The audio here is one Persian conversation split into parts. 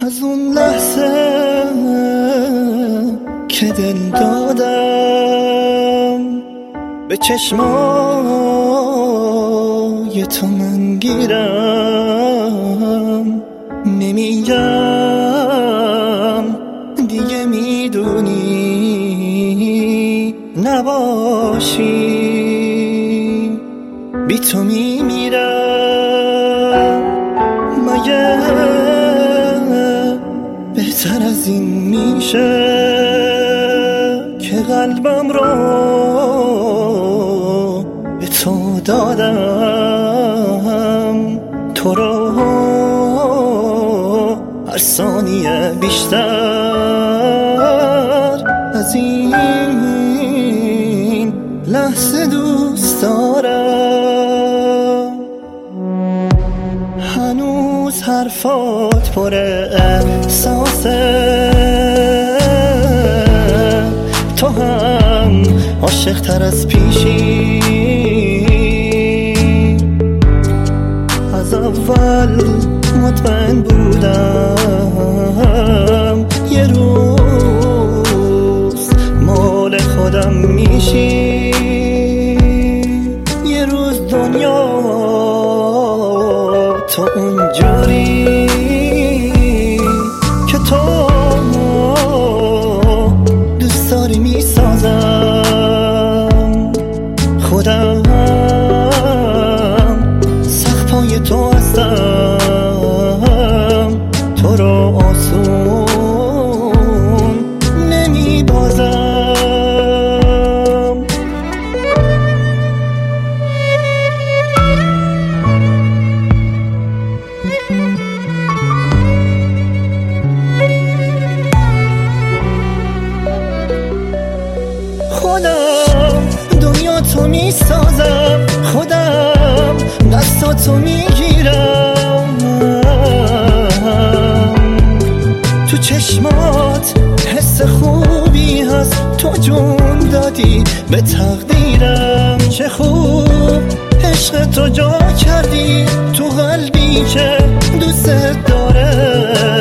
از اون لحظه که دل دادم به چشمای تو من گیرم، نمیگم دیگه میدونی نباشی بی تو میمیرم. مگه بهتر از این میشه که قلبم رو به تو دادم، تو رو هر ثانیه بیشتر از این لحظه دوست دارم. هنوز حرفات پر احساسه، تو هم عاشق تر از پیشی. از اول مطمئن بودم یه روز مال خودم میشی، یه روز دنیا تو اونجوری که تو دوست داری میسازم. خودم سخت پای تو هستم، تو رو آسون نمیبازم. خودم دنیا تو میسازم، خودم دستاتو میگیرم، تو چشمات حس خوبی هست، تو جون دادی به تقدیرم. چه خوب عشق تو جا کردی تو قلبی که دوست داره،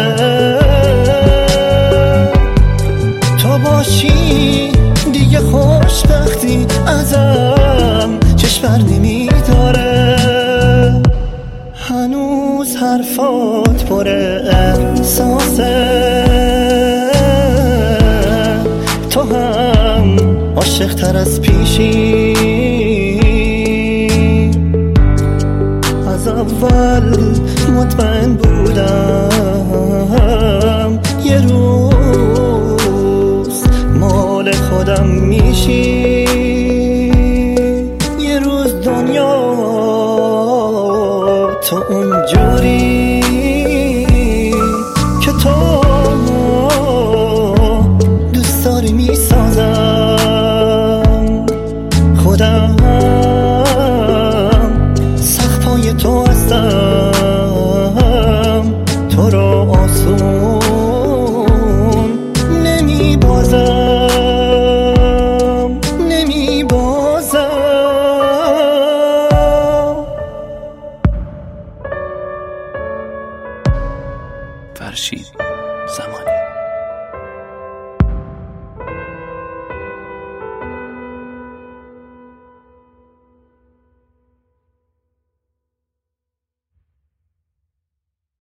تو باشی دیگه خوشبختی ازم چشم بر نمیداره. هنوز حرفات پر احساسه، تو هم عاشق تر از پیشی.